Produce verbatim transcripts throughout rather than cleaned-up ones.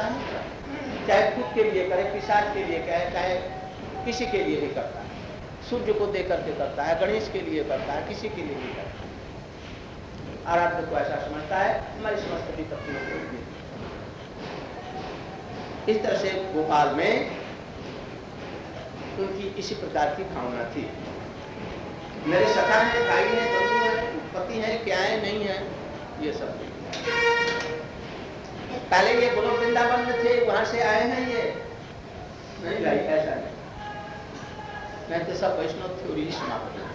करता है, चाहे खुद के लिए करे, पिशाच के लिए कहे, चाहे किसी के लिए भी करता है। सूर्य को दे करके करता है, गणेश के लिए करता है, किसी के लिए भी करता है। आराध्य को ऐसा समझता है हमारी समस्त विपत्तियों के लिए। इस तरह से गोपाल में उनकी इसी प्रकार की भावना थी। मेरे सखा है, भाई है, बंधु है, पति है, क्या है, नहीं है, ये सब पहले ये गोलोक वृंदावन में थे, वहां से आए हैं, ये नहीं भाई, ऐसा नहीं। मैं तो सब वैष्णव थ्योरी ही समाप्त है।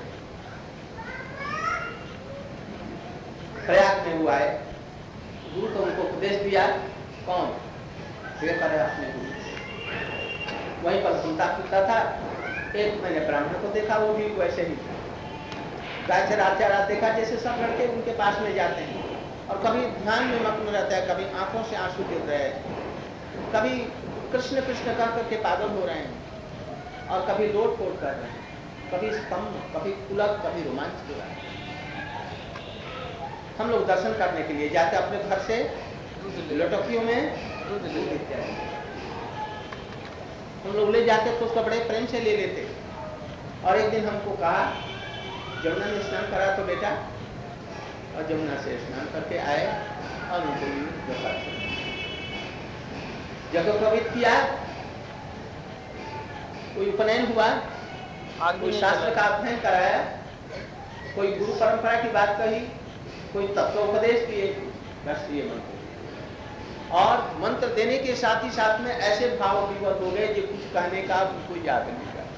प्रयाग में हुआ है, गुरु को उनको उपदेश दिया, कौन बेकर है अपने गुरु, वहीं पर घूमता फिरता था। एक मैंने ब्राह्मण को देखा, वो भी वैसे ही गाय चराते चराते देखा, जैसे सब लड़के उनके पास में जाते हैं और कभी ध्यान में मग्न रहता है, कभी आंखों से आंसू गिर रहे हैं, कभी कृष्ण कृष्ण कह करके पागल हो रहे हैं और कभी लोट पोट कर रहे हैं, कभी स्तंभ, कभी पुलक, कभी रोमांच हो रहा है। हम लोग दर्शन करने के लिए जाते अपने घर से लटकियों में दूध इत्यादि हम लोग ले जाते तो उसका बड़े प्रेम से ले लेते। और एक दिन हमको कहा जमुना में स्नान करा तो बेटा, और जमुना से स्नान करके आए और उनको जगह प्रवृत्त किया, कोई उपनयन हुआ, कोई शास्त्र का अध्ययन कराया, कोई गुरु परंपरा की बात कही, कोई तत्वोपदेश किए, बस ये मंत्र। और मंत्र देने के साथ ही साथ में ऐसे भाव विवत हो गए जो कुछ कहने का उनको याद नहीं था।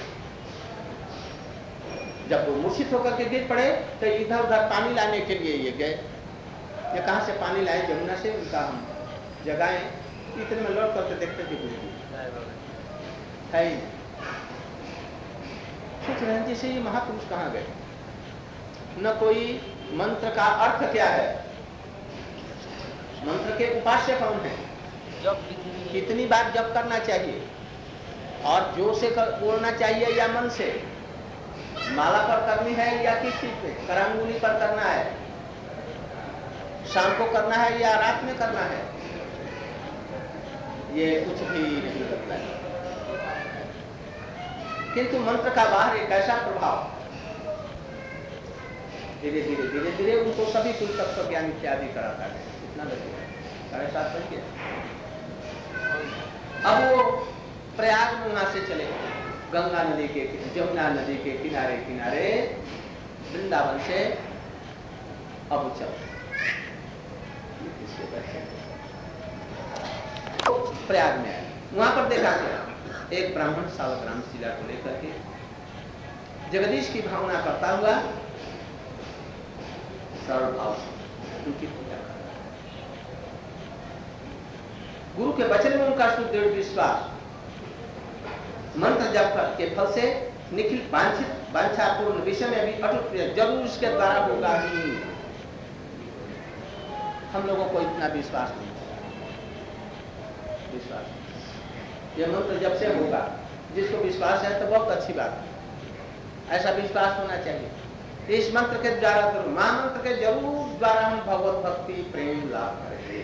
जब वो मूर्छित होकर के गिर पड़े तो इधर उधर पानी लाने के लिए ये गए। ये कहाँ से पानी लाए? जमुना से। उनका हम जगाए, इतने में लौट करके देखते थे गुरु है ही। सोच रहे हैं जैसे ये महापुरुष कहाँ गए, न कोई मंत्र का अर्थ क्या है, मंत्र के उपास्य कौन है, कितनी बार जप करना चाहिए और जोर से बोलना चाहिए या मन से, माला पर करनी है या किस चीज पे, करांगुली पर करना है, शाम को करना है या रात में करना है, ये कुछ भी नहीं करता है। किंतु मंत्र का बाहर एक ऐसा प्रभाव, धीरे धीरे धीरे धीरे उनको सभी कुल तत्व ज्ञान इत्यादि कराता है। कितना लगेगा? साढ़े सात बज गया। अब वो प्रयाग में वहां से चले गंगा नदी के, जमुना नदी के किनारे किनारे वृंदावन से अब चल तो प्रयाग में आए। वहां पर देखा गया एक ब्राह्मण सावग्राम शिला को लेकर के जगदीश की भावना करता हुआ सरल भाव से उनकी पूजा कर रहा है। गुरु के वचन में उनका सुदृढ़ विश्वास, मंत्र जप के फल से निखिल वांछित वांछापूर्ण विषय में भी अटूट प्रिय जरूर इसके द्वारा होगा ही। हम लोगों को इतना विश्वास नहीं, विश्वास यह मंत्र जब से होगा, जिसको विश्वास है तो बहुत अच्छी बात है, ऐसा विश्वास होना चाहिए। इस मंत्र के द्वारा तो मां मंत्र के जरूर द्वारा हम भगवत भक्ति प्रेम लाभ करेंगे,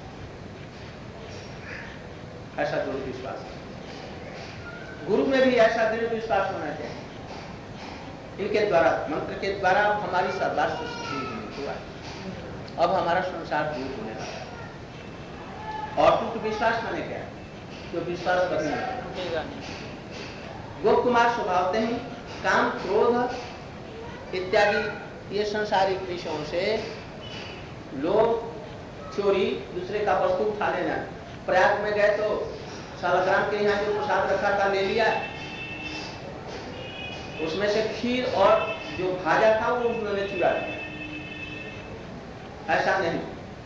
ऐसा दृढ़ विश्वास है। गुरु में भी ऐसा दृढ़ विश्वास होना चाहिए। इनके द्वारा, मंत्र के द्वारा हमारी सर्वास्व सिद्धि हुआ, अब हमारा संसार दूर होने लगा है। और टूट विश्वास माने क्या है? जो विश्वास कभी नहीं। गोप कुमार स्वभावते ही काम क्रोध इत्यादि ये संसारिक विषयों से लोग चोरी, दूसरे का वस्तु उठा लेना। प्रयाग में गए तो सालग्राम के यहाँ जो प्रसाद रखा था ले लिया, उसमें से खीर और जो भाजा था वो उन्होंने चुरा लिया। ऐसा नहीं,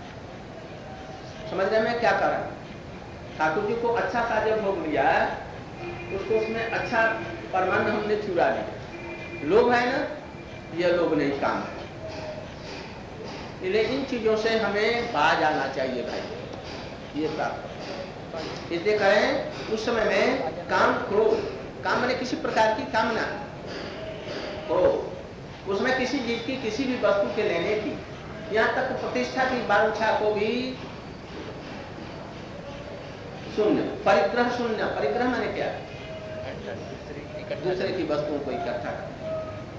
समझ रहे मैं क्या कर रहा हूं? ठाकुर जी को अच्छा कार्य भोग लिया, उसको उसमें अच्छा परमान्न हमने चुरा लिया। लोभ है ना, ये लोभ नहीं काम है। इन चीजों से हमें बाज आना चाहिए भाई, ये प्राप्त। इसलिए कहें उस समय में काम क्रोध, काम मैंने किसी प्रकार की कामना, क्रोध उसमें किसी चीज की, किसी भी वस्तु के लेने की, यहाँ तक प्रतिष्ठा की वांछा को भी शून्य, परिग्रह शून्य। परिग्रह माने क्या? दूसरे की वस्तुओं को इकट्ठा करना,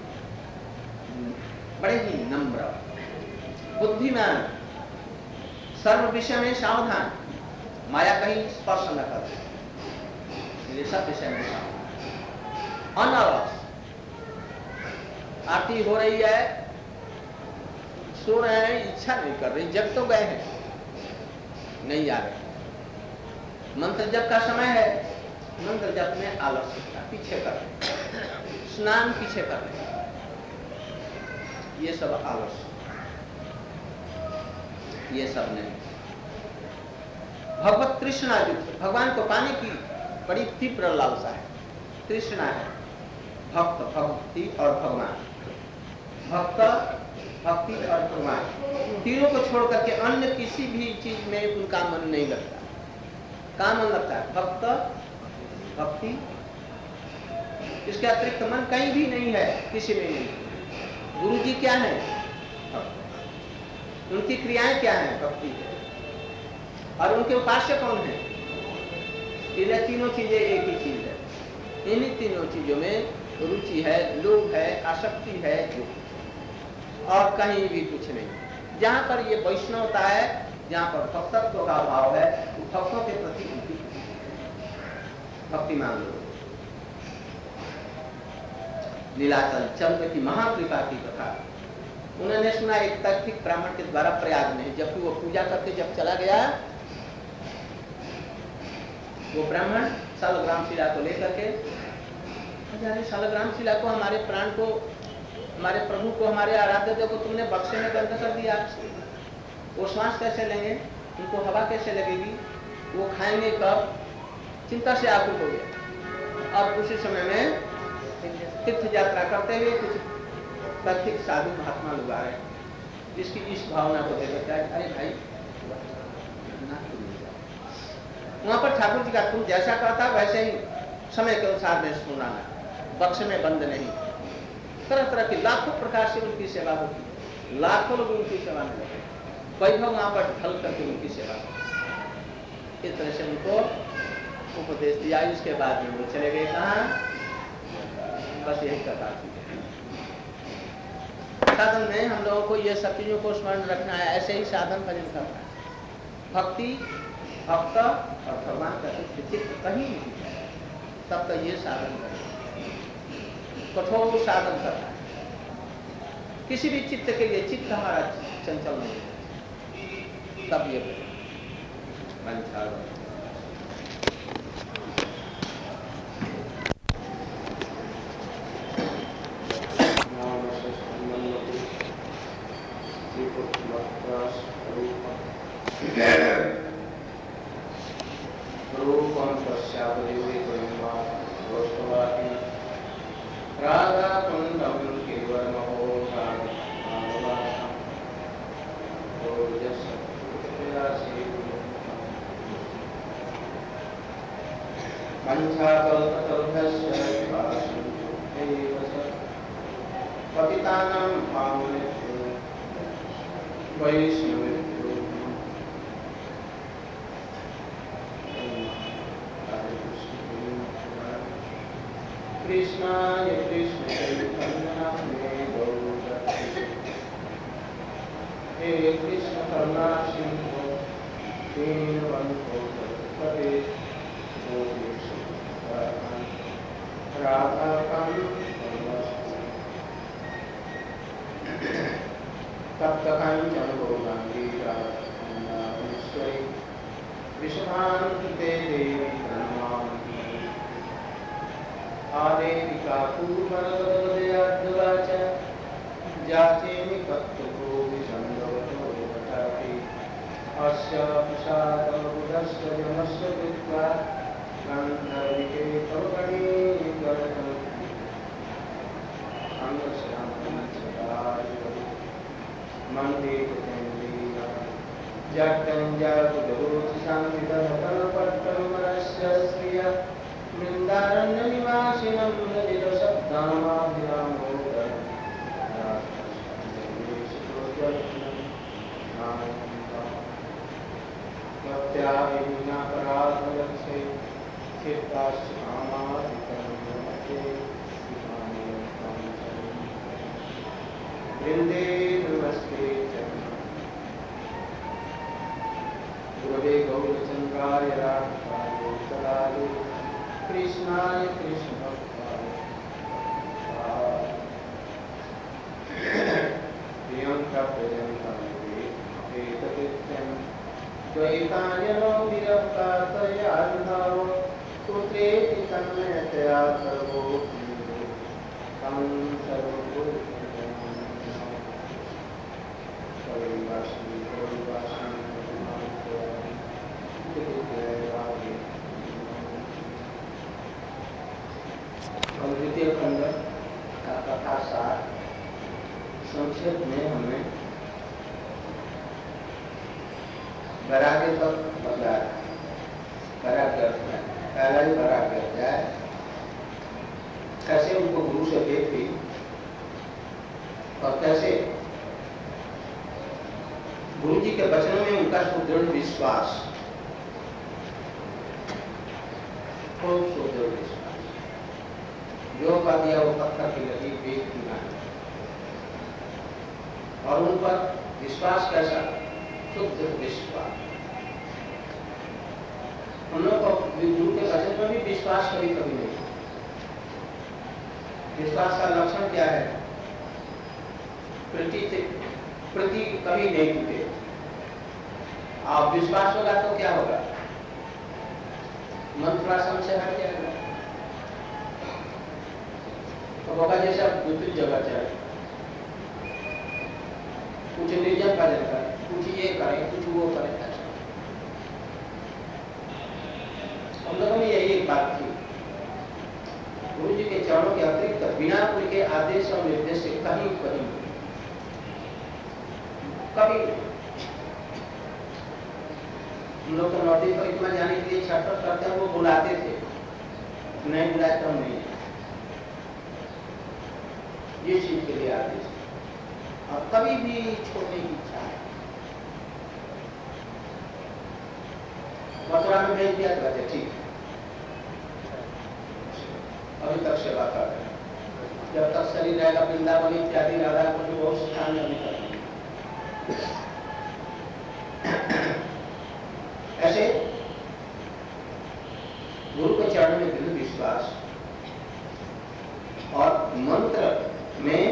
बड़े ही नम्र, बुद्धिमान, सर्व विषय में सावधान, माया कहीं स्पर्श न कर, ये सब विषय में सावधान, अनलस। आरती हो रही है, सो रहे हैं, इच्छा नहीं कर रही, जब तो गए हैं, नहीं आ रहे। मंत्र जप का समय है, मंत्र जप में आलस्य, पीछे कर रहे, स्नान पीछे कर रहे, ये सब आलस्य, ये सब नहीं। भगवत तृष्णा युक्त, भगवान को पाने की बड़ी तीव्र लालसा है, तृष्णा है। भक्त, भक्ति और भगवान, भक्त, भक्ति और भगवान, तीनों को छोड़ करके अन्य किसी भी चीज में उनका मन नहीं लगता। कहाँ मन लगता है? भक्त, भक्ति, इसके अतिरिक्त मन कहीं भी नहीं है, किसी में नहीं। गुरु जी क्या है? भक्त। उनकी क्रियाएं क्या हैं? भक्ति है। और उनके उपास्य कौन है? ये तीनों चीजें एक ही चीज है। इन्हीं तीनों चीजों में रुचि है, लोभ है, आसक्ति है, और कहीं भी कुछ नहीं। जहां पर ये वैष्णवता है, जहां पर भक्तत्व का भाव है, वो भक्तों के प्रति भक्तिमान लोग। लीलाचल चंद्र की महाकृपा की कथा उन्होंने सुना एक तार्किक ब्राह्मण के द्वारा प्रयाग में, जबकि वो पूजा करके जब चला गया, वो ब्राह्मण शालग्राम शिला को लेकर के, शालग्राम शिला को, हमारे प्राण को, हमारे प्रभु को, हमारे आराध्य देव को तुमने बक्से में बंद कर दिया, वो श्वास कैसे लेंगे, उनको हवा कैसे लगेगी, वो खाएंगे कब, चिंता से आकुल हो गया। और उसी समय में तीर्थ यात्रा करते हुए कुछ तार्किक साधु महात्मा लोग आ रहे, जिसकी इस भावना को देखकर क्या, अरे भाई वहां पर ठाकुर जी का तुम जैसा कहता वैसे ही समय के अनुसार में सुनाना, बक्स में बंद नहीं। तरह तरह की लाखों प्रकार से उनकी सेवा होती, लाखों लोग उनकी सेवा में लगे, वैभव वहां पर ढल करके उनकी सेवा होती। इस तरह से उनको उपदेश दिया। इसके बाद में वो चले गए कहाँ? बस यही कथा थी। साधन में हम लोगों को ये सब चीजों को स्मरण रखना है, ऐसे ही साधन भजन करना है। भक्ति, भक्त और भगवान का चित्त कहीं नहीं, तब तक ये साधन करना, कठोर साधन करना है। किसी भी चित्त के लिए चित्त हमारा चंचल नहीं है, तब ये मंत्र दया विना पराधय से चित्ताश्रामादिकर्मते वृंदे नमस्ते गुरवे गौरचंद्राय राधाय सदाय कृष्णाय कृष्ण भक्ताय प्रियंका प्रियंका द्वैतायनो विरक्तातयार्धव पुत्रेति तन्मयतया सर्वो तं सर्वोपरि द्वितीय खंड का कथा सार संक्षेप में हमने वैराग्य तक बताया। वैराग्य पहला ही वैराग्य अध्याय कैसे उनको गुरु से भेंट हुई और कैसे गुरु जी के वचनों में उनका सुदृढ़ विश्वास, खूब सुदृढ़ विश्वास, जो का दिया वो पत्थर की लगी वेद की गानी, और उन पर विश्वास कैसा, शुद्ध विश्वास। हम लोग को गुरु के वचन पर भी विश्वास कभी कभी नहीं। विश्वास का लक्षण क्या है? प्रति प्रति कभी नहीं टूटे। आप विश्वास होगा तो क्या होगा? मन थोड़ा संशय हट जाएगा तो होगा जैसा दूसरी जगह जाए, कुछ निर्जन भजन करें, कुछ ये करें, कुछ वो करें। हम लोगों में यही एक बात थी, गुरु जी के चरणों के अतिरिक्त बिना उनके आदेश और निर्देश से कहीं कहीं कभी हम लोग तो नौकरी परिक्रमा जाने के लिए छटपट करते हैं, वो बुलाते थे, नहीं बुलाए तो नहीं, ये चीज के लिए आदेश। और कभी भी छोड़ने की इच्छा है, मथुरा में भेज दिया तो ठीक, अभी तक सेवा कर रहे हैं, जब तक शरीर रहेगा वृंदावन इत्यादि राधा को जो बहुत स्थान अभी कर ऐसे गुरु के चरण में दृढ़ विश्वास और मंत्र में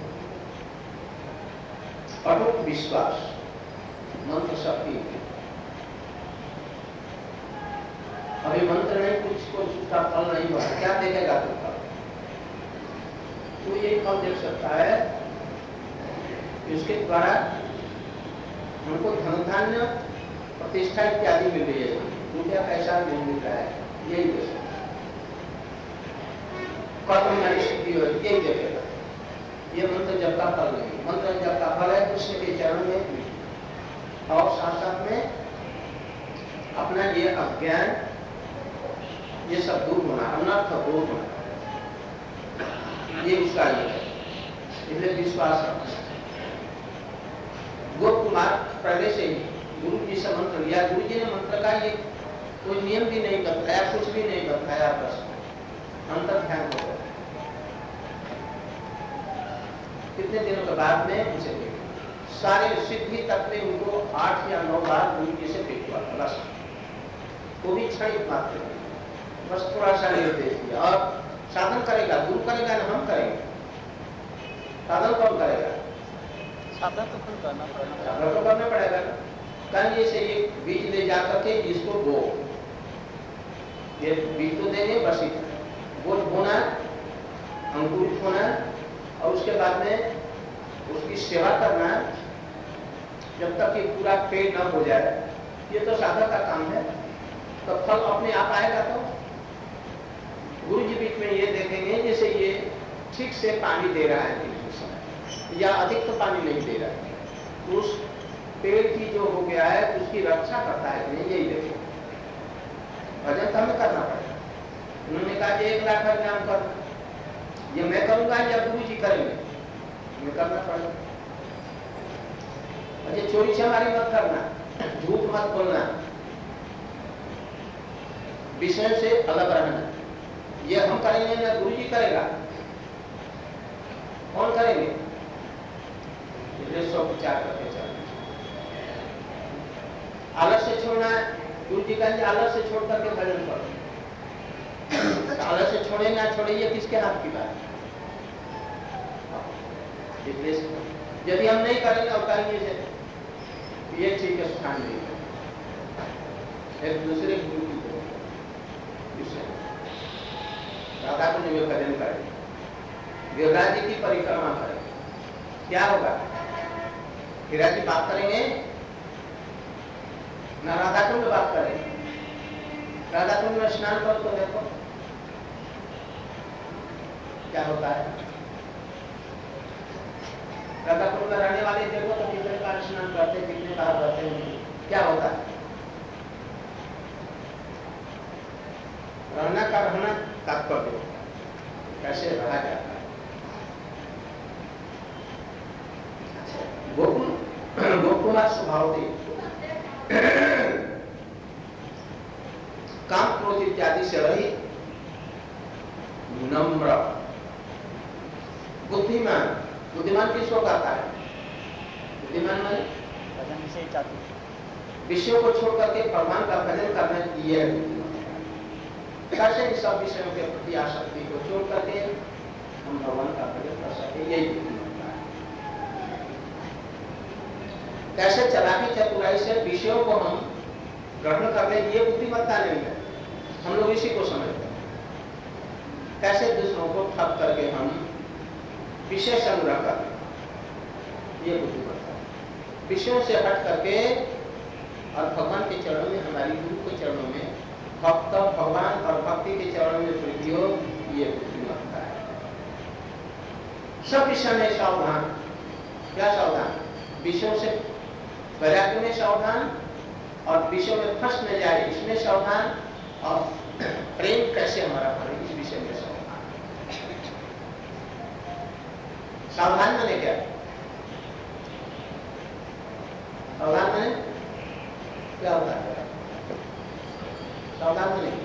अटूट विश्वास, मंत्र शक्ति। अभी मंत्र नहीं, कुछ को उसका फल नहीं हुआ, क्या देखेगा तो फल? तो ये फल देख सकता है इसके द्वारा हमको धन धान्य प्रतिष्ठा इत्यादि मिल रही है, रुपया पैसा नहीं मिल रहा है, यही देखेगा। कर्म में सिद्धि हो, यही देखेगा। ये मंत्र जब का फल नहीं, मंत्र जब का फल है कृष्ण के चरण में, और साथ साथ में अपना ये अज्ञान, ये सब दूर होना, अनर्थ दूर होना, ये उसका ये है। इसलिए विश्वास रखना। गोप कुमार पहले से ही गुरु जी से मंत्र लिया, गुरु जी ने मंत्र का ये कोई नियम भी नहीं बताया, कुछ भी नहीं बताया, बस अंतर ध्यान हो गया। कितने दिनों के बाद में उसे सारे सिद्धि तक में उनको आठ या नौ बार गुरु जी से भेंट हुआ, बस वो भी क्षणिक मात्र, बस थोड़ा सा निर्देश दिया। और साधन करेगा गुरु करेगा ना हम करेंगे? साधन कौन करेगा? साधन तो खुद करना पड़ेगा, साधन तो करना पड़ेगा। कहीं से ये बीज ले जाकर के इसको बो, ये बीज तो देंगे बस इतना, वो बोना, अंकुरित होना, और उसके बाद में उसकी सेवा करना जब तक ये पूरा पेड़ न हो जाए, ये तो साधक का काम है। तो फल अपने आप आएगा। तो गुरु जी बीच में ये देखेंगे जैसे ये ठीक से पानी दे रहा है या अधिक तो पानी नहीं दे रहा है, उस पेड़ की जो हो गया है उसकी रक्षा करता है नहीं, यही देखेंगे। भजन तो हमें करना पड़ेगा। उन्होंने कहा कि एक लाख नाम कर, ये मैं करूंगा या गुरु जी करेंगे? हमें करना पड़ेगा। अच्छा, चोरी चमारी मत करना, झूठ मत बोलना, विषय से अलग रहना। ये हम करेंगे ना गुरु जी करेगा, कौन करेंगे? सब विचार करके चलना। आलस से छोड़ना है, गुरु जी कहेंगे आलस से छोड़ करके भजन करो। आलस से छोड़े ना छोड़े ये किसके हाथ की बात है? यदि हम नहीं करेंगे और कहेंगे ये ठीक है स्थान नहीं है, एक दूसरे गुरु की विषय राधा को निवेदन करें, गिरिराज जी की परिक्रमा करें, क्या होगा? गिरिराज जी बात करेंगे ना, राधा कुंड बात करें। राधा कुंड में स्नान करो तो देखो क्या होता है। राधा कुंड में रहने वाले देखो तो कितने बार स्नान करते, कितने बार रहते हैं, क्या होता है? रहना का रहना तात्पर्य कैसे रहा जाता है। गोकुल गोकुमार स्वभाव थे, काम क्रोध इत्यादि से रही, नम्र, बुद्धिमान। बुद्धिमान किसको कहता है? बुद्धिमान माने भजन से चातुर, विषयों को छोड़ करके भगवान का भजन करना, ये है कैसे इन सब विषयों के प्रति आसक्ति को छोड़ करके हम भगवान का भजन कर सके, यही बुद्धिमत्ता है। कैसे चलाकी चतुराई से विषयों को हम ग्रहण कर ले, ये बुद्धिमत्ता नहीं है, हम लोग इसी को समझते हैं। कैसे दूसरों को ठग करके हम विषय संग्रह कर ले, ये बुद्धिमत्ता है। विषयों से हट करके और भगवान के चरणों में, हमारी गुरु के चरणों में, भक्त भगवान और भक्ति के चरणों में प्रीति हो, ये बुद्धिमत्ता है। सब विषय में सावधान, क्या सावधान? विषयों से वैराग्य में सावधान, और विषयों में फंस न जाए इसमें सावधान, और प्रेम कैसे हमारा बढ़े इस विषय में सावधान। सावधान माने क्या? सावधान माने क्या होता है? सावधान माने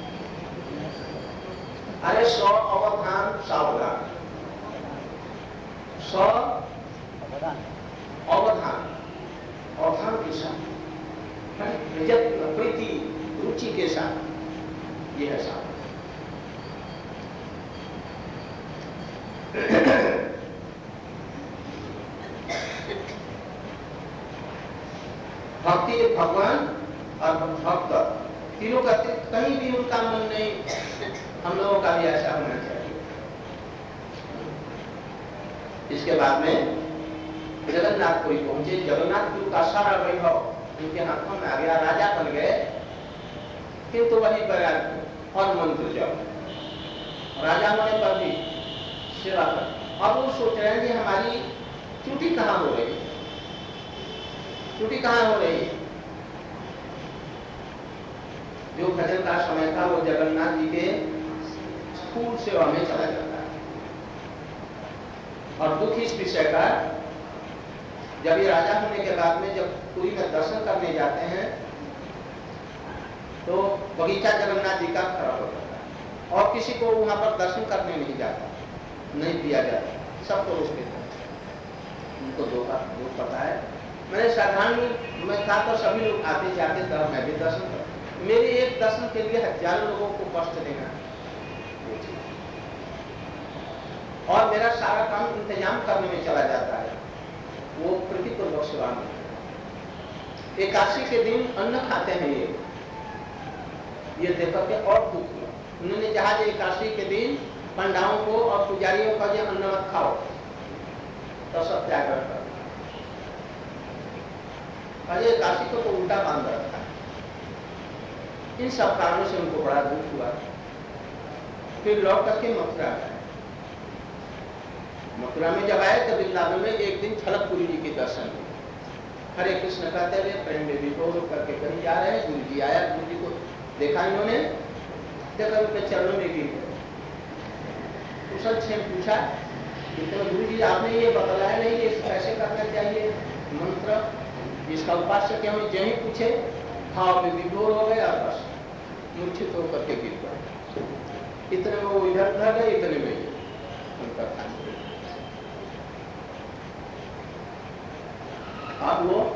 अरे सौ अवधान सावधान, सौ अवधान अवधान अवधान के साथ, प्रीति रुचि के साथ, यह है सावधान। भक्ति भगवान और भक्त तीनों का कहीं भी उनका मन नहीं, हम लोगों का भी ऐसा होना चाहिए। इसके बाद में जगन्नाथपुरी पहुंचे, जगन्नाथपुर का सारा वैभव उनके हाथों में आ गया, राजा बन गए, किंतु वही वैराग्य और मंत्र जप, राजा होने पर भी सेवा कर। और वो सोच रहे हैं कि हमारी त्रुटि कहाँ हो रही है, त्रुटि कहाँ हो रही है। जो भजन का समय था वो जगन्नाथ जी के स्थूल सेवा में चला जाता है। और दुख इस विषय का, जब ये राजा होने के बाद में जब पुरी में दर्शन करने जाते हैं तो बगीचा जगन्नाथ जी का खराब हो जाता है, और किसी को वहां पर दर्शन करने नहीं जाता, नहीं दिया जाता, सबको रोक देता है। उनको दो का दो पता है, मैंने साधारण मैं था तो सभी लोग आते जाते तरह मैं भी दर्शन कर, मेरे एक दर्शन के लिए हजारों लोगों को कष्ट देना, और मेरा सारा काम इंतजाम करने में चला जाता है, वो प्रतिपूर्वक सेवा में। एकादशी के दिन अन्न खाते हैं ये ये देखकर के और दुख हुआ। उन्होंने कहा कि एकादशी के दिन पंडाओं को और पुजारियों का ये अन्न मत खाओ, तो सब त्याग कर। अजय एकादशी को तो उल्टा बांध रखा है। इन सब कारणों से उनको बड़ा दुख हुआ। फिर लौट करके मथुरा गए। मथुरा में जब आए तो वृंदावन में एक दिन छलकपुरी जी के दर्शन हुए। हरे कृष्ण कहते हुए प्रेम में विभोर करके कहीं जा रहे हैं, गुरु जी आया, गुरु जी को देखा, इन्होंने देखा उनके चरणों में गिर गए। कुशल छेम पूछा कि तो गुरु जी आपने ये बतलाया नहीं कि कैसे करना चाहिए मंत्र, इसका उपास्य के हमें यही पूछे, भाव में विभोर हो गए और बस मूर्छित होकर के गिर पड़े। इतने में वो इधर उधर गए, इतने में ही उनका खान। अब वो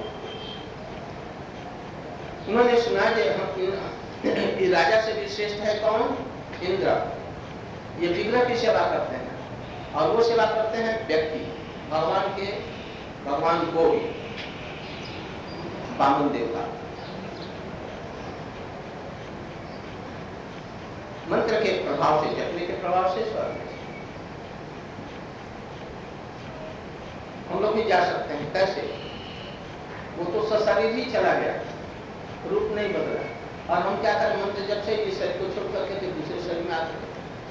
उन्होंने सुना कि हम ये राजा से भी श्रेष्ठ है कौन? इंद्र। ये विग्रह की सेवा करते हैं और वो सेवा करते हैं व्यक्ति, भगवान के, भगवान को भी, वामन देवता। मंत्र के प्रभाव से, जपने के प्रभाव से स्वर्ग हम लोग भी जा सकते हैं। कैसे? वो तो सशरीर ही चला गया, रूप नहीं बदला, और हम क्या करें? मंत्र जब से इस शरीर को छोड़ करके तो दूसरे शरीर में आते,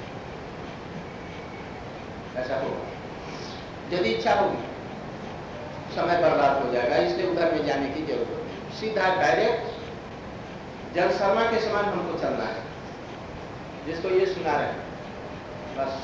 ऐसा होगा। यदि इच्छा होगी समय बर्बाद हो जाएगा, इसलिए उधर में जाने की जरूरत नहीं। सीधा डायरेक्ट जल शर्मा के समान हमको चलना है, जिसको ये सुना रहे हैं बस।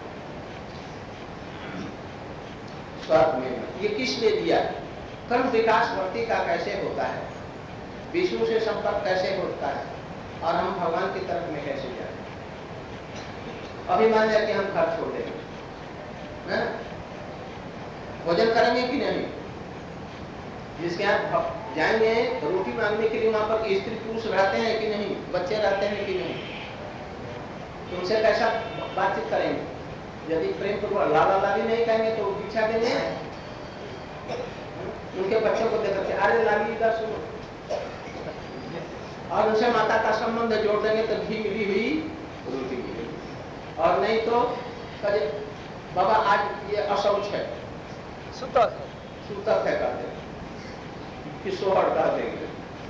स्वर्ग में ये किस लिए दिया? कर्म विकास भक्ति का कैसे होता है, विष्णु से संपर्क कैसे होता है, और हम भगवान की तरफ में कैसे जाए। अभिमान है कि हम घर छोड़ देंगे, भोजन करेंगे कि नहीं? जिसके यहाँ जाएंगे रोटी मांगने के लिए, वहां पर स्त्री पुरुष रहते हैं कि नहीं, बच्चे रहते हैं कि नहीं, तो उनसे कैसा बातचीत करेंगे? यदि प्रेम पूर्वक लाला लाली नहीं कहेंगे तो भिक्षा देंगे। उनके बच्चों को देखते अरे लाली इधर सुनो, और उनसे माता का संबंध जोड़ देंगे तो घी मिली हुई रोटी मिलेगी, और नहीं तो कहे बाबा आज ये अशौच है, सुतक सुतक है कर देंगे, कि सोहर कर देंगे।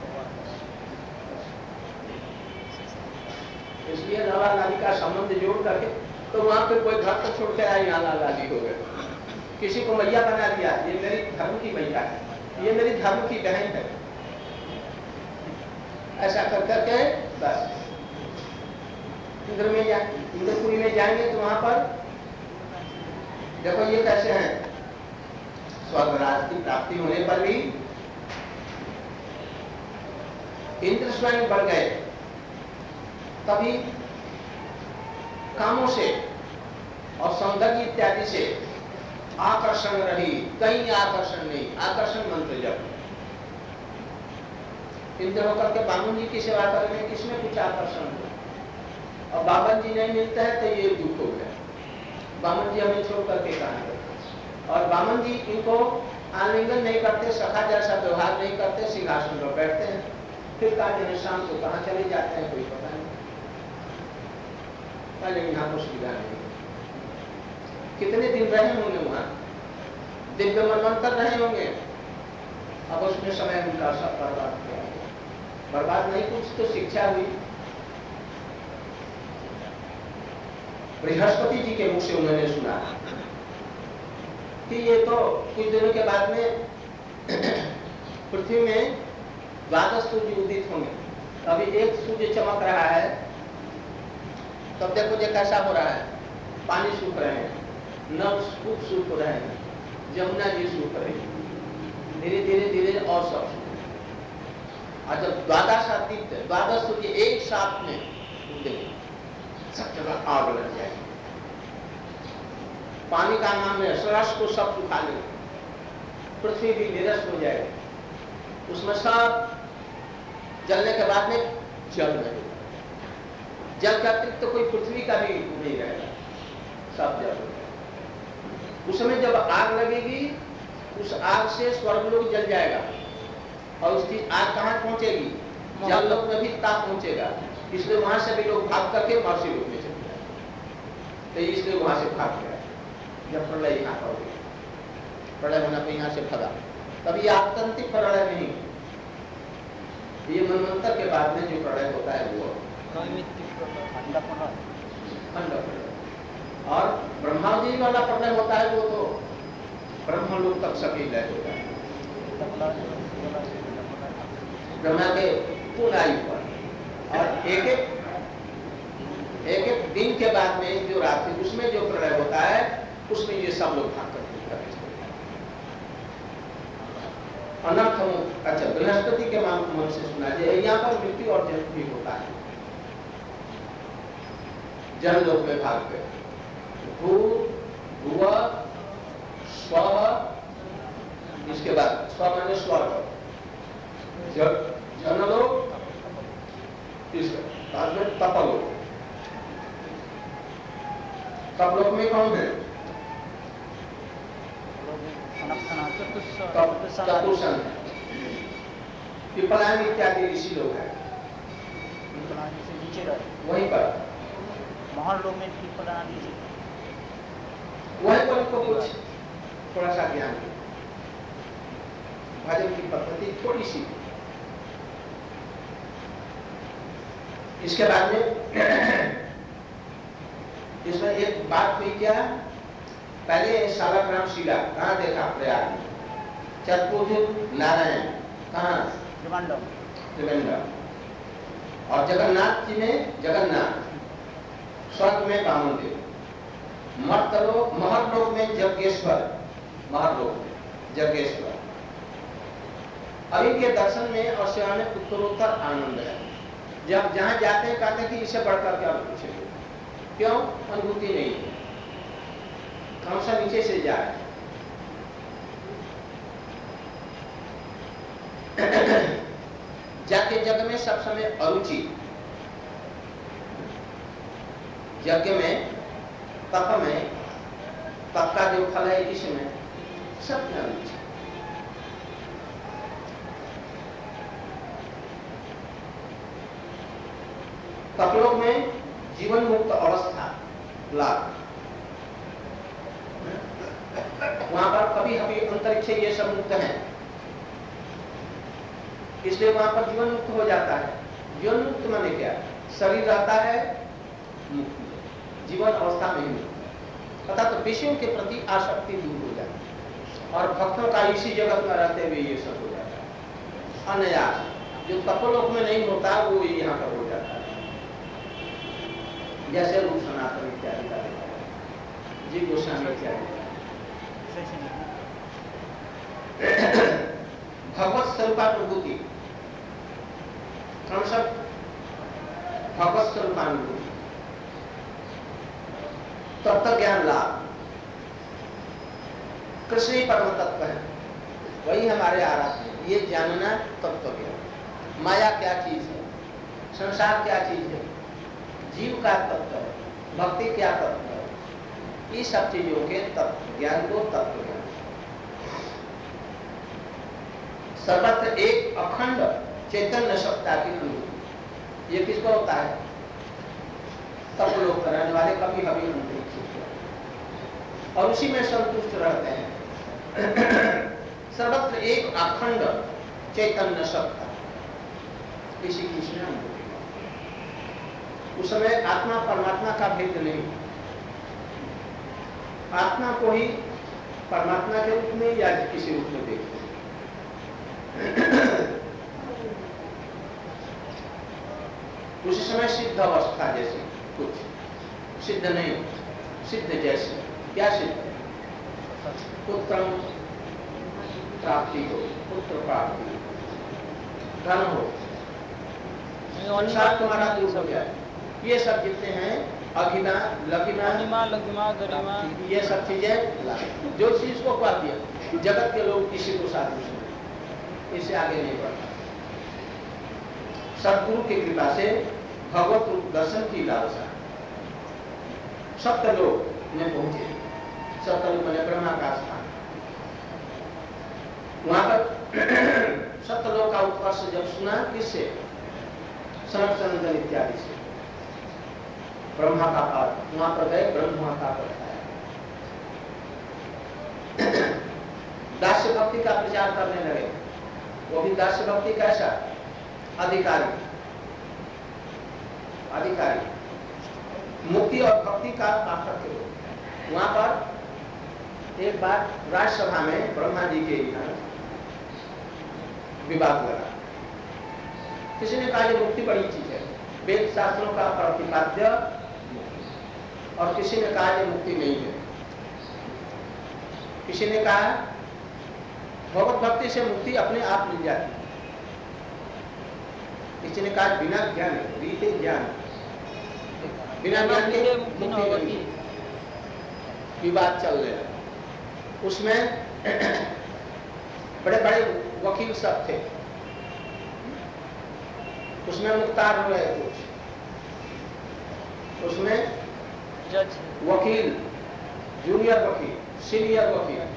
इसलिए लाला लाली का संबंध जोड़ करके, तो वहां पे कोई घर तो छोड़ के आए, लाला लाली हो गए, किसी को मैया बना दिया, ये मेरी धर्म की मैया है, ये मेरी धर्म की बहन है, ऐसा कर करके बस इंद्र में जा इंद्रपुरी में जाएंगे तो वहां पर देखो ये कैसे हैं। स्वर्गराज की प्राप्ति होने पर भी इंद्र स्वयं बढ़ गए, तभी कामों से और सौंदर्य इत्यादि से आकर्षण रही, कहीं आकर्षण नहीं। आकर्षण मंत्र जब इंद्र होकर के बामन जी की सेवा करने में किसमें कुछ आकर्षण हो, और बामन जी नहीं मिलते हैं तो ये दुख हो गया। बामन जी हमें छोड़ करके कहा गए, और बामन जी इनको आलिंगन नहीं करते, सखा जैसा व्यवहार नहीं करते, सिंहासन पर बैठते हैं, फिर कहा शाम को कहाँ चले जाते हैं कोई पता नहीं, पहले यहाँ को सुविधा नहीं। कितने दिन रहे होंगे वहां, दिव्य मनवंतर रहे होंगे, अब उसमें समय उनका सब बर्बाद किया। बर्बाद नहीं, कुछ तो शिक्षा हुई। बृहस्पति जी के मुख से उन्होंने सुना कि ये तो कुछ दिनों के बाद में पृथ्वी में द्वादश सूर्य उदित होंगे, अभी एक सूर्य चमक रहा है, तब देखो ये कैसा हो रहा है, पानी सूख रहे हैं, नव खूब सूख रहे हैं, जमुना जी सूख रही, धीरे धीरे धीरे और सब सूख। और जब द्वादश आदित्य द्वादश सूर्य एक साथ में उदेंगे, सब जगह आग लग जाएगी, पानी का नाम है, सरस को सब सुखा लेंगे, पृथ्वी भी निरस हो जाएगी, उसमें सब जलने के बाद में जल नहीं, जल का अतिरिक्त तो कोई पृथ्वी का भी नहीं रहेगा, सब जल हो जाएगा। उस समय जब आग लगेगी, उस आग से स्वर्गलोक जल जाएगा, और उसकी आग कहाँ पहुंचेगी, जल लोक में भी ताप पहुंचेगा, इसलिए वहां से भी लोग भाग करके महर्षि लोक में चले जाए, तो इसलिए वहां से भाग गया। जब प्रलय यहाँ पर हुई, प्रलय होना पे यहाँ से भगा, तब ये आत्यंतिक प्रलय नहीं, ये मनवंतर के बाद में जो प्रलय होता है वो खंड प्रलय, और ब्रह्मा जी वाला प्रलय होता है वो तो ब्रह्मलोक तक सभी लय होता है, ब्रह्मा के पूर्ण आयु पर, और एक एक एक एक दिन के बाद में जो रात्रि उसमें जो प्रलय होता है, उसमें ये सब लोग भाग करते अनर्थ। अच्छा, बृहस्पति के मन से सुना जाए, यहाँ पर मृत्यु और जन्म भी होता है, जनलोक में भाग गए। भू भुव स्व, इसके बाद स्व माने स्वर्ग, जनलोक, इसके बाद में तपलोक। तपलोक में कौन है? चतुर्सन, पिपलायन इत्यादि ऋषि लोग हैं नीचे रहे वहीं पर। महल लोग में पिपलायन ऋषि, वहीं पर उनको कुछ थोड़ा सा ज्ञान है, भजन की पद्धति थोड़ी सी। इसके बाद में इसमें एक बात हुई क्या, पहले शालाग्राम शिला कहाँ देखा? प्रयाग में। चतुर्भुज नारायण कहाँ? त्रिवेंद्रम। त्रिवेंद्रम। और जगन्नाथ जी में जगन्नाथ, स्वर्ग में कामदेव, मर्तलोक महर्लोक में यज्ञेश्वर, महर्लोक में यज्ञेश्वर। अब इनके दर्शन में और सेवा में उत्तरोत्तर आनंद है। जब जहां जाते हैं कहते हैं कि इससे बढ़कर क्या पूछेंगे, क्यों? अनुभूति नहीं है, कौन सा नीचे से जा रहा है। जाके जग में सब समय अरुचि, यज्ञ में, तप में, तप का जो फल है इसमें सब में अरुचि। तपलोक में जीवन मुक्त अवस्था लाभ, वहां पर कभी कभी अंतरिक्ष ये सब मुक्त है, इसलिए वहां पर जीवन मुक्त हो जाता है। जीवन मुक्त माने क्या? शरीर रहता है मुक्त, जीवन अवस्था में ही मुक्त, अर्थात तो विषयों के प्रति आसक्ति दूर हो जाती है और भक्तों का इसी जगत में रहते हुए ये सब हो जाता है। अनयास जो तपोलोक में नहीं होता वो यहाँ पर हो जाता है, जैसे रूप सनातन इत्यादि का जी गोस्वामी इत्यादि। भगवत स्वरूपानुभूति, भगवत स्वरूपानुभूति, तत्व ज्ञान लाभ, कृष्ण ही परम तत्व है, वही हमारे आराध्य है। ये जानना तत्व ज्ञान। माया क्या चीज है, संसार क्या चीज है, जीव का तत्व है, भक्ति क्या तत्व है, ये सब चीजों के तत्व ज्ञान को तत्व ज्ञान। सर्वत्र एक अखंड चैतन्य सत्ता की अनुभूति, ये किसको होता है? तप लोग कराने वाले कभी कभी अंतरिक्ष और उसी में संतुष्ट रहते हैं। सर्वत्र एक अखंड चैतन्य सत्ता, इसी की इसमें अनुभूति। उस समय आत्मा परमात्मा का भेद नहीं, आत्मा को ही परमात्मा के रूप में या किसी रूप में देखते हैं। उसी समय सिद्ध अवस्था जैसे कुछ, सिद्ध नहीं, सिद्ध जैसे। क्या सिद्ध? पुत्र प्राप्ति हो, पुत्र प्राप्ति, धन हो, संसार तुम्हारा दूर हो गया। ये सब जितने हैं अघिमा लघिमा लघिमा गरिमा, ये सब चीजें जो चीज को पा दिया, जगत के लोग किसी को साथ नहीं, इससे आगे नहीं बढ़ता। सतगुरु की कृपा से भगवत रूप दर्शन की लालसा सप्त लोक में पहुंचे। सप्तलोक में ब्रह्मा का स्थान, वहां पर सप्तलोक का उत्कर्ष जब सुना किससे? सनत सनंदन इत्यादि से। ब्रह्मा का पाठ वहां पर गए, ब्रह्मा का बताया, दास्य भक्ति का प्रचार करने लगे। वो भी दास्य भक्ति कैसा? अधिकारी, अधिकारी मुक्ति और भक्ति का पार्थक्य हो। वहां पर एक बार राज्यसभा में ब्रह्मा जी के यहाँ विवाद लगा। किसी ने कहा ये मुक्ति बड़ी चीज है, वेद शास्त्रों का प्रतिपाद्य, और किसी ने कहा ये मुक्ति नहीं है। किसी ने कहा भगवत भक्ति से मुक्ति अपने आप मिल जाती है, किसी ने कहा बिना ज्ञान, रीति ज्ञान। बिना ज्ञान के मुक्ति न मुक्ति होगी। नहीं। विवाद चल रहा है उसमें बड़े बड़े वकील सब थे, उसमें मुख्तार हुए कुछ, उसमें जज वकील, जूनियर वकील, सीनियर वकील,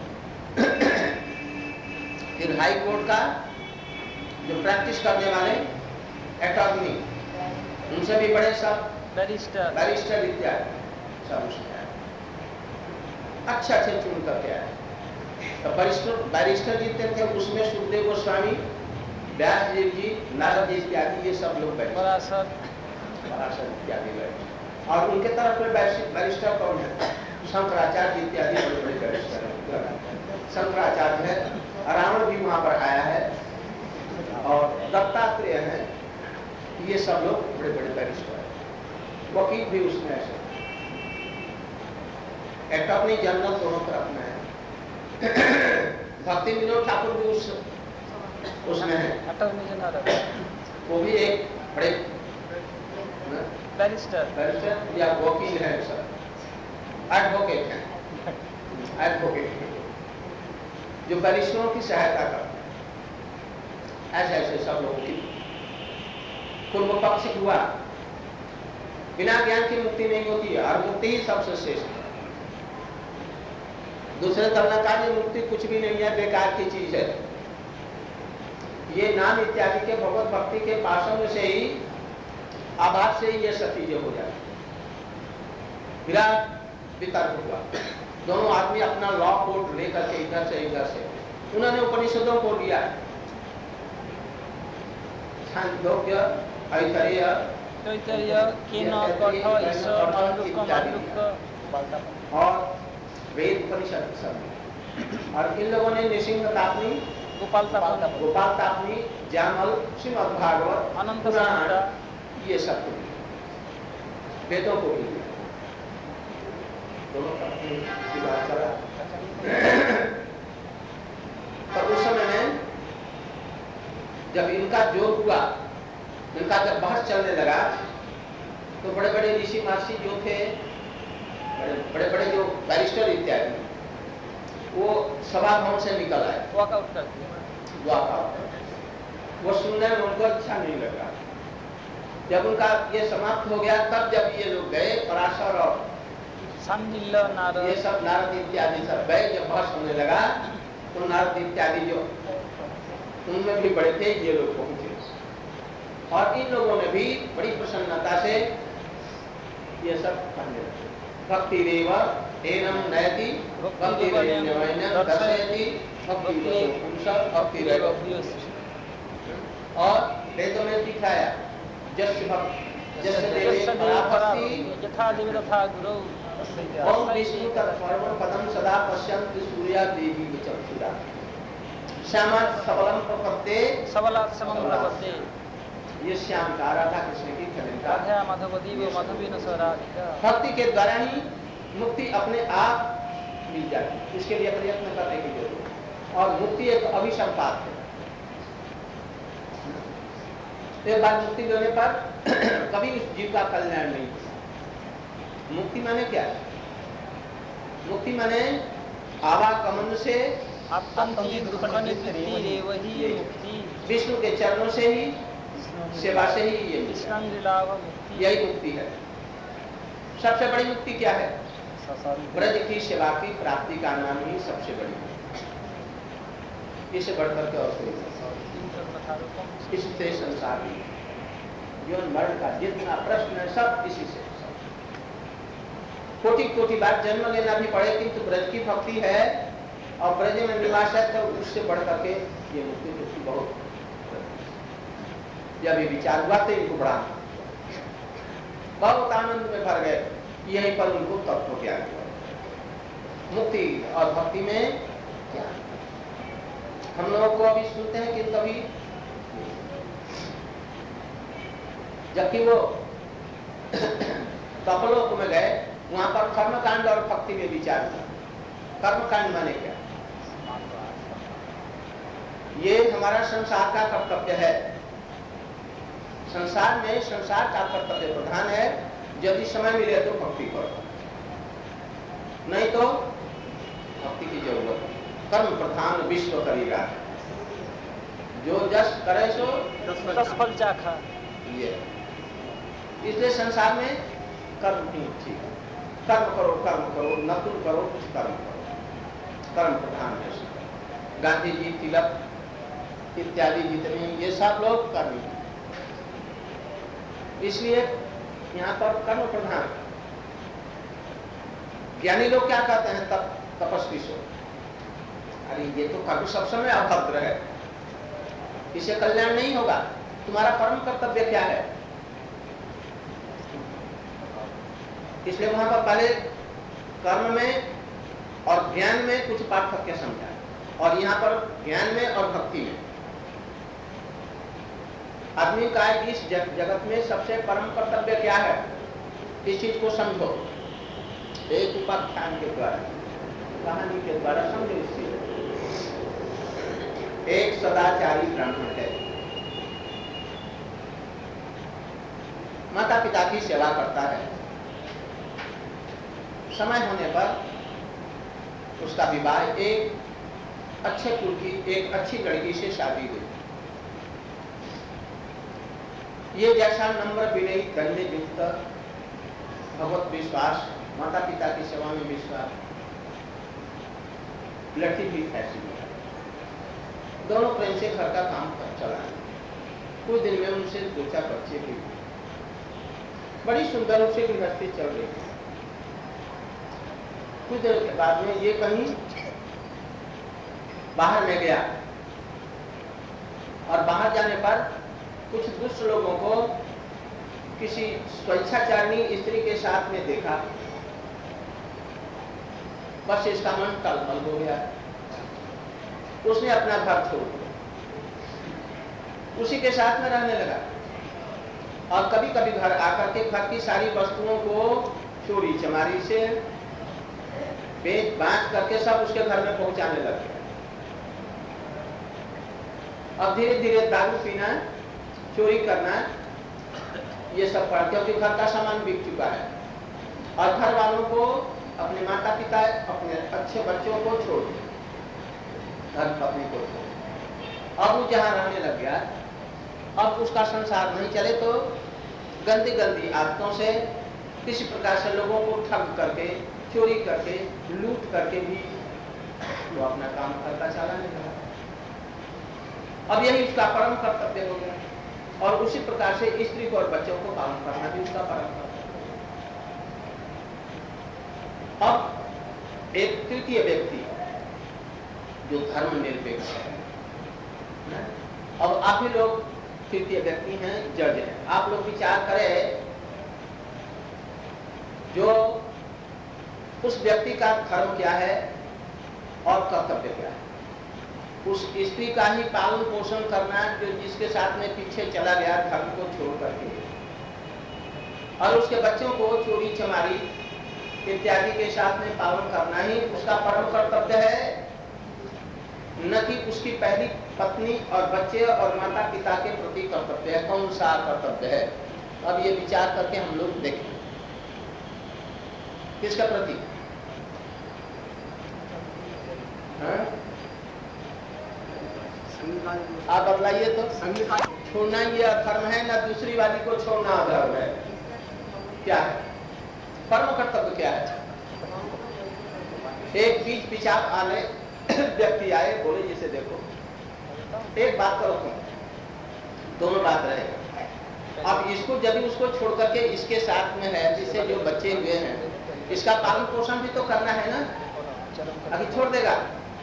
फिर हाई कोर्ट का जो प्रैक्टिस करने वाले अटॉर्नी, उनसे भी बड़े सब बैरिस्टर बैरिस्टर इत्यादि सब उसमें आए, अच्छे अच्छे चुन करके आए। तो बैरिस्टर बैरिस्टर जितने थे उसमें सुखदेव गोस्वामी, व्यास देव जी, नारद जी इत्यादि ये सब लोग बैठे, पराशर पराशर इत्यादि बैठे। और उनके तरफ में बैरिस्टर कौन है? शंकराचार्य इत्यादि बड़े बड़े बैरिस्टर हैं। शंकराचार्य है, रावण भी वहां पर आया है, और दत्तात्रेय है, ये सब लोग बड़े बड़े बैरिस्टर हैं। वकील भी उसमें ऐसे, अटॉर्नी जनरल दोनों तरफ में है। भक्ति विनोद ठाकुर भी उस उसमें है, अटॉर्नी जनरल, वो भी एक बड़े बैरिस्टर बैरिस्टर या वकील है, सब एडवोकेट है, एडवोकेट जो बैरिस्टरों की सहायता करते हैं। ऐसे ऐसे सब लोगों की पूर्व पक्ष हुआ। बिना ज्ञान की मुक्ति नहीं होती है, और मुक्ति ही सबसे श्रेष्ठ है। दूसरे दंडकारी मुक्ति कुछ भी नहीं है, बेकार की चीज है। ये नाम इत्यादि के भगवत भक्ति के पाशन से ही, आभास से ही ये सब चीजें हो जाती। विराट वितर्क हुआ, दोनों आदमी अपना लॉ कोर्ट लेकर के इधर से इधर से, उन्होंने उपनिषदों को लिया, छांदोग्य, ऐतरेय, तैतरीय, केन, कठ, ईश, मांडुक्य, मांडुक्य और वेद परिषद सब। और इन लोगों ने नृसिंह तापनी, गोपाल तापनी, गोपाल तापनी, जामल, श्रीमद् भागवत, अनंत पुराण, संहिता, ये सब को वेदों को भी लिया। दोनों का की बात चला। पर उस समय में जब इनका जोर हुआ, इनका जब बहस चलने लगा, तो बड़े बड़े ऋषि महर्षि जो थे, बड़े बड़े जो बैरिस्टर इत्यादि, वो सभा भवन से निकल आए, वॉकआउट कर दिया। वो सुनने में उनको अच्छा नहीं लगा। जब उनका ये समाप्त हो गया, तब जब ये लोग गए, पराशर और संदिल्ल, नारद, ये सब नारद इत्यादि सब गए, जब बहस होने लगा, तो नारद इत्यादि जो उनमें भी बड़े थे, ये लोग पहुंचे, और इन लोगों ने भी बड़ी प्रसन्नता से ये सब कहने लगे। भक्ति रेव एनम नयति, भक्ति रेव दर्शयति, भक्ति भक्ति रेव। और वेदों में दिखाया, जस्य भक्ति जस्य देवे पराभक्ति, यथा देवी तथा गुरु, ओम विष्णु तत्परम पदम सदा पश्यन्ति सूर्या देवी विचक्षुरा, श्यामा सबलम प्रपत्ते, सबला समम प्रपत्ते, ये श्याम का राधा कृष्ण की खंडिता राधा माधवदी व माधवी न सराधिका। भक्ति के द्वारा ही मुक्ति अपने आप मिल जाती, इसके लिए प्रयत्न करने की जरूरत है। और मुक्ति एक अभिसंपात है। एक बार मुक्ति लेने पर कभी उस जीव का कल्याण नहीं होता। मुक्ति माने क्या है? मुक्ति माने आवागमन से, विष्णु के चरणों से ही, सेवा से ही ये मुक्ति, यही मुक्ति है। सबसे बड़ी मुक्ति क्या है? ब्रज की सेवा की प्राप्ति का नाम ही सबसे बड़ी मुक्ति, इससे बढ़कर के और कोई नहीं। इससे संसार में जीवन मरण का जितना प्रश्न है सब इसी से। कोटि कोटि बार जन्म लेना भी पड़े, किंतु ब्रज की भक्ति है और ब्रज में निवास है, तो उससे बढ़ करके ये मुक्ति मुक्ति बहुत। जब ये विचार हुआ तो इनको बड़ा बहुत आनंद में भर गए। यहीं पर उनको तत्व ज्ञान हुआ। मुक्ति और भक्ति में क्या, हम लोगों को अभी सुनते हैं कि कभी, जबकि वो तपलोक में गए, वहां पर कर्मकांड और भक्ति में विचार हुआ। कर्मकांड माने क्या? ये हमारा संसार का कर्तव्य है। संसार में संसार का कर्तव्य प्रधान है, यदि समय मिले तो भक्ति करो, नहीं तो भक्ति की जरूरत है। कर्म प्रधान विश्व करेगा, जो जस करे सो दस फल चाखा। ये इसलिए संसार में कर्म ही ठीक है। कर्म करो, कर्म करो, नकुल करो, कुछ कर्म करो, कर्म प्रधान है। गांधी जी, तिलक इत्यादि जितने ये सब लोग कर्म ही, इसलिए यहाँ पर कर्म प्रधान। ज्ञानी लोग क्या कहते हैं? तप तपस्वी सो, अरे ये तो कर्म सब समय अभद्र है, इससे कल्याण नहीं होगा। तुम्हारा परम कर्तव्य क्या है? इसलिए वहां पर पहले कर्म में और ज्ञान में कुछ पार्थक्य समझा, और यहाँ पर ज्ञान में और भक्ति में। आदमी का इस जगत में सबसे परम कर्तव्य क्या है, इस चीज को समझो। एक उपाख्यान के द्वारा, कहानी के द्वारा समझो इस चीज। एक सदाचारी ब्राह्मण है, माता पिता की सेवा करता है। समय होने पर उसका विवाह एक अच्छे कुल की एक अच्छी लड़की से शादी हुई। ये जैसा नम्र विनयी धन्य युक्त भगवत विश्वास, माता पिता की सेवा में विश्वास, लड़की भी ऐसी है। दोनों प्रेम से घर का काम कर चला। कुछ दिन में उनसे दो चार बच्चे भी, बड़ी सुंदर उनसे गृहस्थी चल रही थी। कुछ देर के बाद में ये कहीं बाहर ले गया, और बाहर जाने पर कुछ दुष्ट लोगों को किसी स्वेच्छाचारिणी स्त्री के साथ में देखा। बस इसका मन टलमल हो गया, उसने अपना घर छोड़ दिया, उसी के साथ में रहने लगा। और कभी कभी घर आकर के घर की सारी वस्तुओं को चोरी चमारी से बेच बांच करके सब उसके घर में पहुंचाने लग गया। अब धीरे धीरे दारू पीना, चोरी करना, ये सब पड़ा, क्योंकि घर का सामान बिक चुका है। और घर वालों को, अपने माता पिता, अपने अच्छे बच्चों को छोड़ दिया, घर पत्नी को छोड़। अब वो जहाँ रहने लग गया, अब उसका संसार नहीं चले तो गंदी गंदी आदतों से किसी प्रकार से लोगों को ठग करके, चोरी करके, लूट करके भी वो अपना काम करता चलाने लगा। अब यही उसका परम कर्तव्य हो गया, और उसी प्रकार से स्त्री को और बच्चों को पालन करना भी उसका परम कर्तव्य। अब एक तृतीय व्यक्ति जो धर्म निरपेक्ष है, अब आप ही लोग तृतीय व्यक्ति हैं, जज हैं, आप लोग विचार करें, जो उस व्यक्ति का धर्म क्या है और कर्तव्य क्या है। उस स्त्री का ही पालन पोषण करना, जो जिसके साथ में पीछे चला गया धर्म को छोड़ करके, और उसके बच्चों को चोरी चमारी इत्यादि के साथ में पालन करना ही उसका परम कर्तव्य है, न कि उसकी पहली पत्नी और बच्चे और माता पिता के प्रति कर्तव्य है। कौन सा कर्तव्य है? अब ये विचार करके हम लोग देखें किसका प्रति। आप बतलाइए तो। छोड़ना ये अधर्म है, ना दूसरी वाली को छोड़ना अधर्म है? क्या है परम कर्तव्य? क्या है? एक बीच विचार आने व्यक्ति आए, बोले जिसे देखो एक बात करो, दोनों बात रहेगा। अब इसको यदि उसको छोड़ करके इसके साथ में है, जिससे जो बच्चे हुए हैं, इसका पालन पोषण भी तो करना है ना। अभी छोड़ देगा,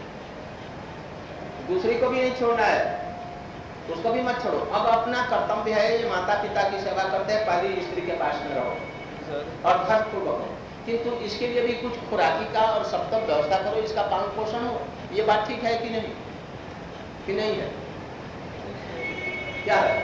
दूसरी को भी नहीं छोड़ना है, उसको भी मत छोड़ो। अब अपना कर्तव्य है, ये माता पिता की सेवा करते हैं, पहली स्त्री के पास में रहो और धर्म को करो, किंतु इसके लिए भी कुछ खुराकी का और सब तक व्यवस्था करो, इसका पालन पोषण हो। ये बात ठीक है कि नहीं? कि नहीं है? क्या है?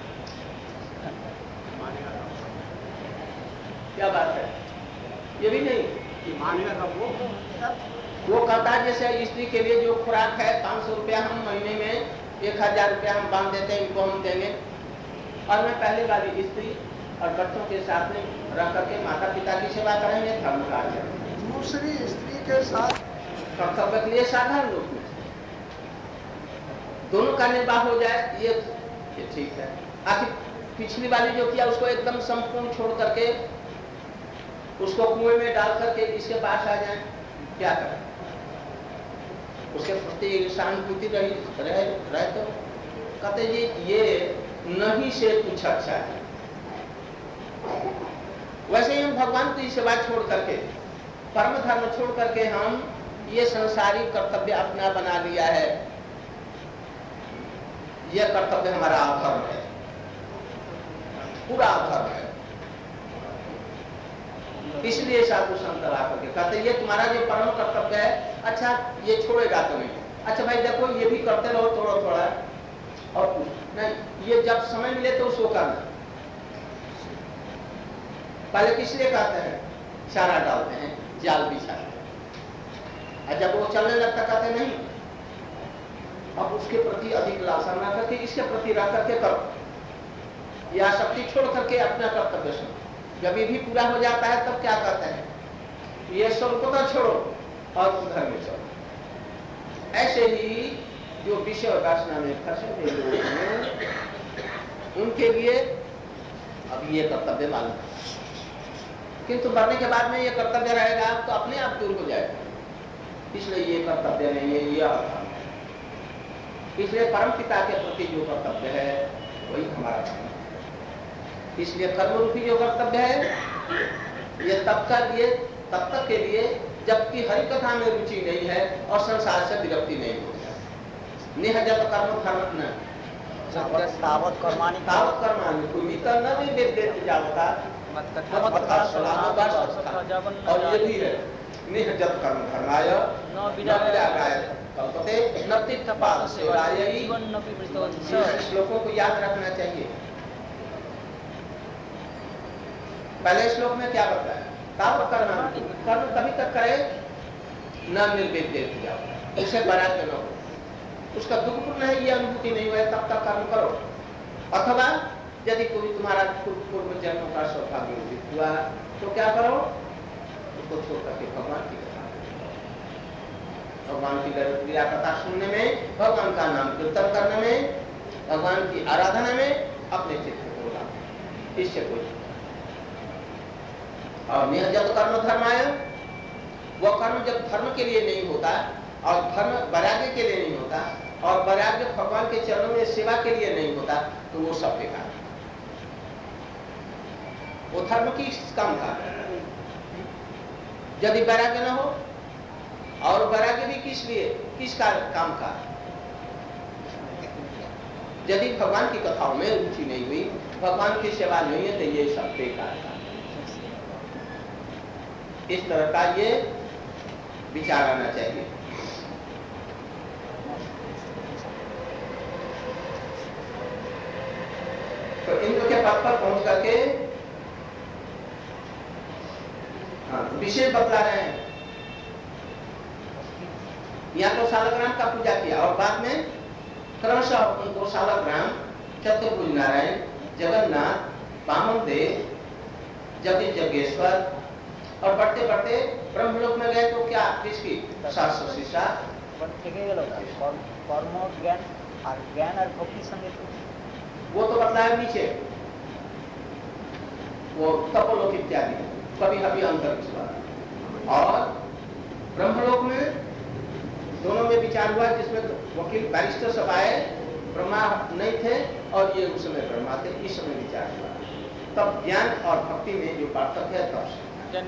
क्या बात है? ये भी नहीं कि मानेगा कब? वो वो कहता है जैसे स्त्री के लिए जो खुराक है, पाँच सौ रुपया हम महीने में, एक हजार रुपया हम बांध देते हैं, इनको हम देंगे। और मैं पहले वाली स्त्री और बच्चों के साथ में रह करके माता पिता की सेवा करेंगे, धर्म कार्य दूसरी स्त्री के साथ कर्तव्य के लिए साधारण रूप में दोनों का निर्वाह हो जाए, ये ये ठीक है। आखिर पिछली वाली जो किया उसको एकदम संपूर्ण छोड़ करके उसको कुएं में डाल करके इसके पास आ जाए, क्या करें? उसके प्रति सहानुभूति रही रहे, रहे तो कहते जी ये नहीं से कुछ अच्छा है। वैसे ही हम भगवान की सेवा छोड़ करके, परम धर्म छोड़ करके हम ये संसारिक कर्तव्य अपना बना लिया है, यह कर्तव्य हमारा अधर्म है, पूरा अधर्म है। इसलिए साधु संत आकर के कहते ये तुम्हारा जो परम कर्तव्य है, अच्छा ये छोड़ेगा तो नहीं। अच्छा भाई देखो ये भी करते रहो थोड़ा थोड़ा, और नहीं ये जब समय मिले तो उसको करना। पहले किस लिए कहते हैं? चारा डालते हैं, जाल बिछाते हैं, और जब वो चलने लगता कहते नहीं, अब उसके प्रति अधिक लालसा ना करके इसके प्रति रह करके करो। यह शक्ति छोड़ करके अपना कर्तव्य सुनो। जब ये भी पूरा हो जाता है तब क्या कहते हैं? ये स्वल्पता छोड़ो और उधर में चलो। ऐसे ही जो विषय वासना में फंसे हुए लोग हैं, उनके लिए अब ये कर्तव्य मालूम है, किंतु मरने के बाद में ये कर्तव्य रहेगा तो अपने आप दूर हो जाएगा। इसलिए ये कर्तव्य नहीं है, ये अधर्म है। इसलिए परम पिता के प्रति जो कर्तव्य है वही हमारा धर्म है। इसलिए कर्म रूपी जो कर्तव्य है ये तब तक लिए तब तक के लिए जबकि हरि कथा में रुचि नहीं है और संसार से विरक्ति नहीं हो जाए। निहजत कर्म धर्म न तावत कर्माणि तावत कर्माणि कुमिता न विद्यते जावता और ये भी है निहजत कर्म धर्माय न विरागाय कल्पते न तीर्थपाद सेवाय। इस श्लोकों को याद रखना चाहिए। पहले श्लोक में क्या बताया? तावत कर्माणि, कर्म तभी तक करे न निर्विद्यते जावता, उसे वैराग्य न हो, उसका दुखपूर्ण है ये अनुभूति नहीं हुआ तब तक कर्म करो। अथवा यदि कोई तुम्हारा पूर्व जन्मों का सौभाग्य हुआ तो क्या करो? उसको छोड़ करके भगवान की कथा, भगवान की लीला कथा सुनने में, भगवान का नाम कीर्तन करने में, भगवान की आराधना में अपने चित्त को लगाओ। इससे कोई और निहजत कर्म धर्माय, वो कर्म जब धर्म के लिए नहीं होता और धर्म वैराग्य के लिए नहीं होता और वैराग्य भगवान के चरणों में सेवा के लिए नहीं होता तो वो सब बेकार है। वो धर्म की काम था। यदि वैराग्य न हो, और वैराग्य भी किस लिए, किस का काम का? यदि भगवान की कथाओं में रुचि नहीं हुई, भगवान की सेवा नहीं है तो ये सब बेकार था। इस तरह का ये विचार आना चाहिए। तो इंद्र के पद पर पहुंच करके हाँ, विषय बतला रहे हैं। या तो शालग्राम का पूजा किया और बाद में क्रमशः उनको शालग्राम, चतुर्भुज नारायण, जगन्नाथ, वामन देव, जगदीश जगेश्वर और बढ़ते बढ़ते ब्रह्मलोक में गए तो क्या किसकी शास्त्र शिक्षा कर्म ज्ञान और ज्ञान और भक्ति संगे वो तो बताया नीचे, वो तपोलोक इत्यादि कभी कभी अंतर विश्वास। और ब्रह्मलोक में दोनों में विचार हुआ जिसमें तो वकील बैरिस्टर सब आए, ब्रह्मा नहीं थे और ये उस समय ब्रह्मा थे, इस समय विचार हुआ। तब ज्ञान और भक्ति में जो पार्थक्य है तब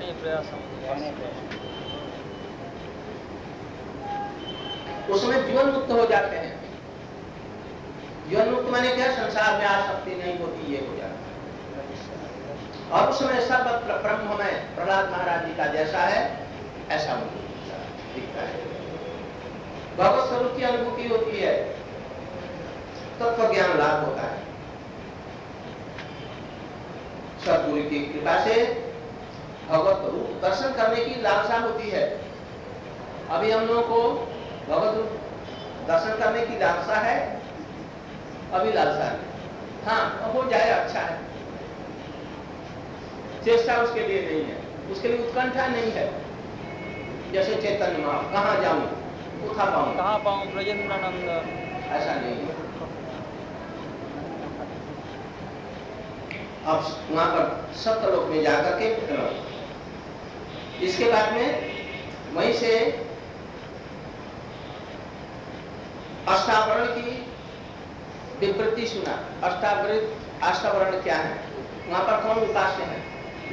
उसमें जीवन मुक्त हो जाते हैं। जीवन मुक्त माने क्या? संसार में आसक्ति नहीं होती, ये हो जाता है। और उसमें सर्वत्र ब्रह्म में प्रहलाद महाराज जी का जैसा है ऐसा मुझे दिखता है। भगवत स्वरूप की अनुभूति होती है, तत्व ज्ञान लाभ होता है। सद्गुरु की कृपा से भगवत रूप दर्शन करने की लालसा होती है। अभी हम लोगों को भगवत रूप दर्शन करने की लालसा है, अभी लालसा है। हाँ हो जाए अच्छा है, चेष्टा उसके लिए नहीं है, उसके लिए उत्कंठा नहीं है। जैसे चैतन्य माँ, कहाँ जाऊं, उठा पाऊं, कहाँ पाऊँ ब्रजेंद्रानंद, ऐसा नहीं है। अब वहां पर सप्तलोक में जाकर के इसके बाद में वहीं से अष्टावरण की विवृत्ति सुना। अष्टावरण अष्टावरण क्या है, वहां पर कौन उपास्य है?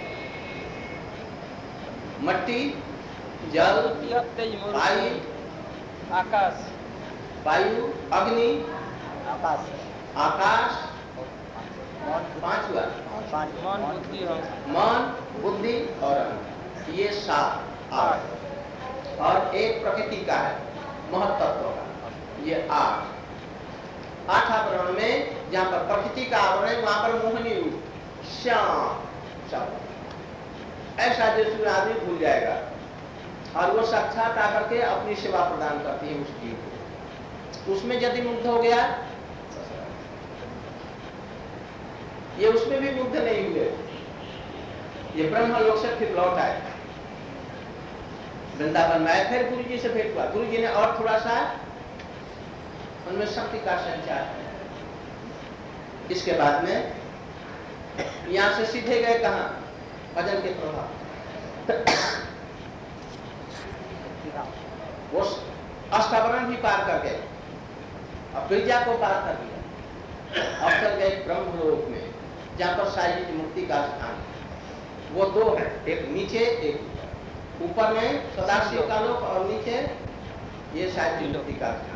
मट्टी, जल, वायु, आकाश, वायु, अग्नि, आकाश, आकाश, पांच हुआ, मन, बुद्धि, मन, बुद्धि और अहंकार, ये सात आठ, और एक प्रकृति का है महत्त्व का, ये आठ। आठ आवरण में जहां पर प्रकृति का आवरण है वहां पर मोहनी रूप श्याम शब्द, ऐसा जो आदमी भूल जाएगा और वो साक्षात आकर के अपनी सेवा प्रदान करती है उस जीव को। उसमें यदि मुग्ध हो गया, ये उसमें भी मुग्ध नहीं हुए, ये ब्रह्म लोक से फिर लौट आए वृंदावन में आए, फिर गुरु जी से भेंट हुआ। गुरु जी ने और थोड़ा सा उनमें शक्ति का संचार है। इसके बाद में यहां से सीधे गए कहां? भजन के प्रभाव, वो अष्टावरण भी पार कर गए, अब गिरजा को पार कर दिया, अब चल गए ब्रह्मलोक में जहां पर साई की मुक्ति का स्थान है। वो दो है, एक नीचे एक ऊपर। ऊपर में सदाशिव का लोक और नीचे ये साई की मुक्ति का स्थान।